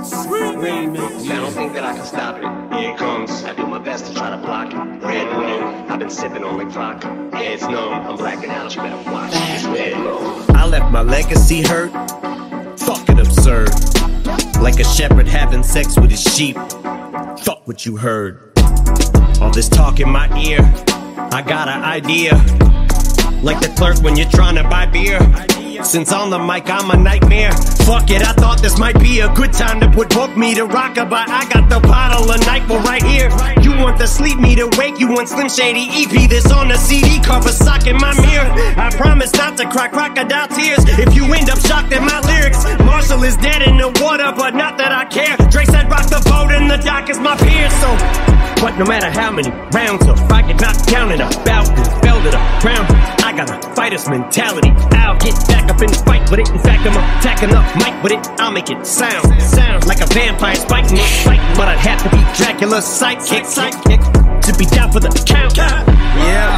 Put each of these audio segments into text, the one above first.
Remix. I don't think that I can stop it. Here it comes. I do my best to try to block it. Red room. I've been sipping on like vodka. Yeah, it's numb. I'm blacking out. You better watch it. It's red low. I left my legacy hurt. Fucking absurd. Like a shepherd having sex with his sheep. Fuck what you heard. All this talk in my ear. I got an idea. Like the clerk when you're trying to buy beer. Since on the mic I'm a nightmare. Fuck it, I thought this might be a good time to put book me to rockabye. I got the bottle of NyQuil right here. You want the sleep me to wake. You want Slim Shady EP. This on the CD cover sock in my mirror. I promise not to cry crocodile tears if you end up shocked at my lyrics. Marshall is dead in the water, but not that I care. Drake said rock the boat and the dock is my peer. So but no matter how many rounds if I get knocked down and I bout and fell to the ground, I got a fighter's mentality. I'll get back up and fight with it. In fact, I'm attacking up mic with it. I'll make it sound like a vampire biting it, fighting. But I'd have to be Dracula's sidekick to be down for the count. Yeah,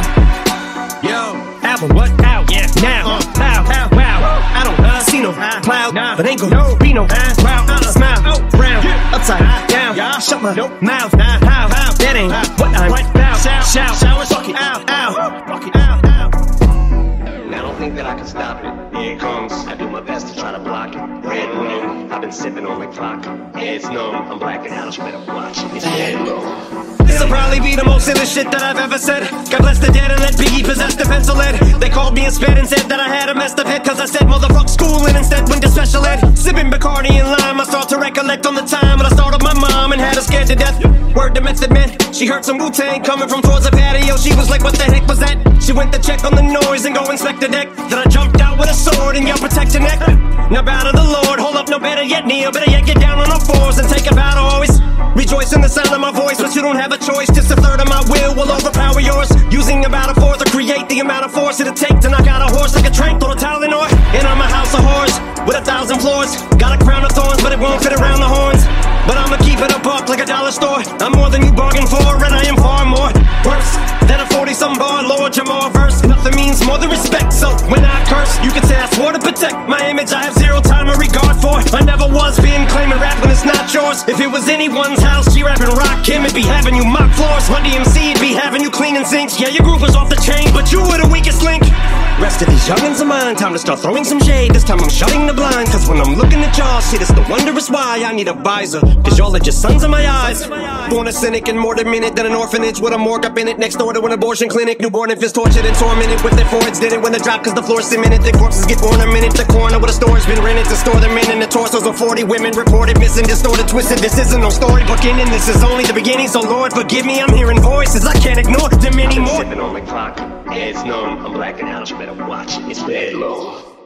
yo, album what out? Yeah, now, wow. I don't see no cloud, but ain't gonna be no crowd. Smile, round, upside down. Shut my mouth. How? That ain't what I'm about. Shout, fuck it, ow. I don't think that I can stop it. Here it comes. I do my best to try to block it. Red room. I've been sipping on like vodka. Yeah, it's numb. I'm blacking out. You better watch it. It's red low. This'll probably be the most silly shit that I've ever said. God bless the dead and let Biggie possess the pencil lead. They called me a sped and said that I had a messed up head, cause I said motherfuck school and instead went to special ed. Sipping Bacardi and lime, I start to recollect on the time when I started my mom and had her scared to death. Word to Method Man, she heard some Wu-Tang coming from towards the patio. She was like, what the heck was that? She went to check on the noise and go inspect the deck. Then I jumped out with a sword and yelled, protect your neck. Now bow to the Lord, hold up, no better yet kneel. Better yet get down on all fours and take a bow to always rejoice in the sound of my voice. But you don't have a choice, just a third of my will overpower yours. Using about a fourth to create the amount of force it'll take to knock out a horse like a trank on a Tylenol. And I'm a house of horrors with 1,000 floors. Got a crown of thorns, but it won't fit around the horns. But I'ma keep it a buck like a dollar store. I'm more than you bargained for, and I am far more worse than a 40-some bar Lord Jamar verse. Nothing means more than respect, so when I curse, you can say I swore to protect my image. I have zero time or regard for. I never was being claiming rap when it's not yours. If it was anyone's house, G-Rapping Rock Kim, it'd be having you mop floors. Run DMC, it'd be having you cleaning sinks. Yeah, your group was off the chain, but you were the weakest link. Rest of these youngins of mine, time to start throwing some shade. This time I'm shutting the blind, cause when I'm looking at y'all, shit, it's the wondrous why I need a visor, cause y'all are just sons of my eyes. Born a cynic and more demented than an orphanage with a morgue up in it next door to an abortion clinic. Newborn infants tortured and tormented with their foreheads didn't when they drop cause the floor's cemented. Their corpses get ornamented. The corner where the store's been rented to store them in, and the torsos of 40 women reported missing, distorted, twisted. This isn't no storybook ending, this is only the beginning. So Lord forgive me, I'm hearing voices I can't ignore them anymore. Sipping on like vodka. Yeah, it's numb. I'm blacking out. You better watch it. It's red low.